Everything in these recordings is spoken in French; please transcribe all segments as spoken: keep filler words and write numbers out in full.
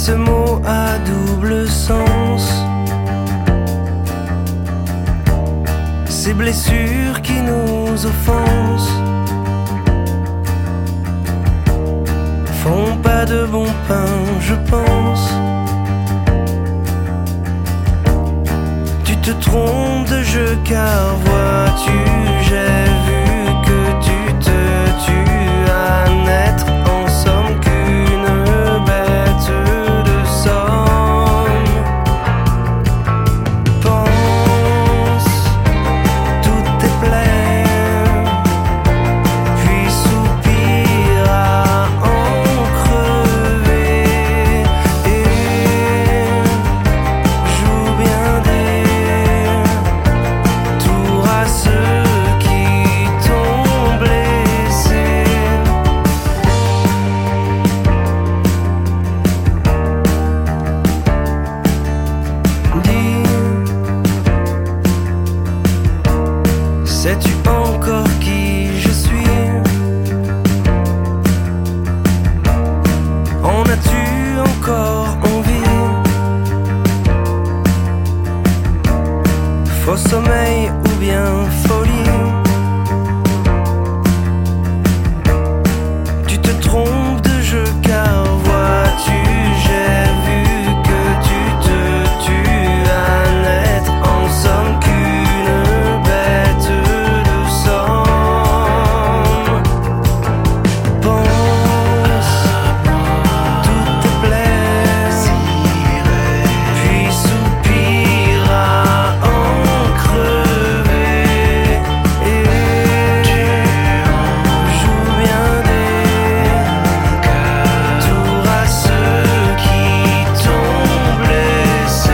ce mot à double sens, ces blessures qui nous offensent font pas de bon pain, je pense. Tu te trompes de jeu car vois-tu, j'ai vu que tu te tues à n'être en somme qu'une bête de somme. Pense, tout est plein, puis soupire à en crever et joue bien des tours à ceux qui t'ont blessé. Dis, sais-tu encore qui je suis? En as-tu encore envie? Faux sommeil ou bien folie? Tu te trompes de jeu car vois-tu, j'ai vu que tu te tues à n'être en somme qu'une bête de somme. Pense, tout est plein, puis soupire à en crever et joue bien des tours à ceux qui t'ont blessé.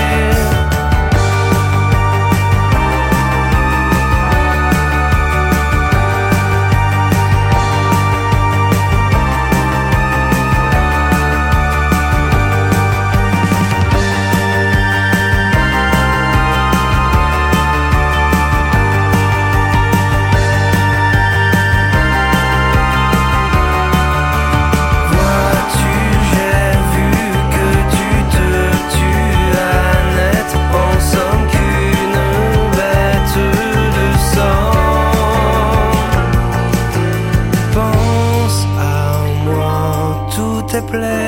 Vois-tu, j'ai vu que tu te tues à n'être en somme qu'une bête de somme. Pense à moi, tout est plein.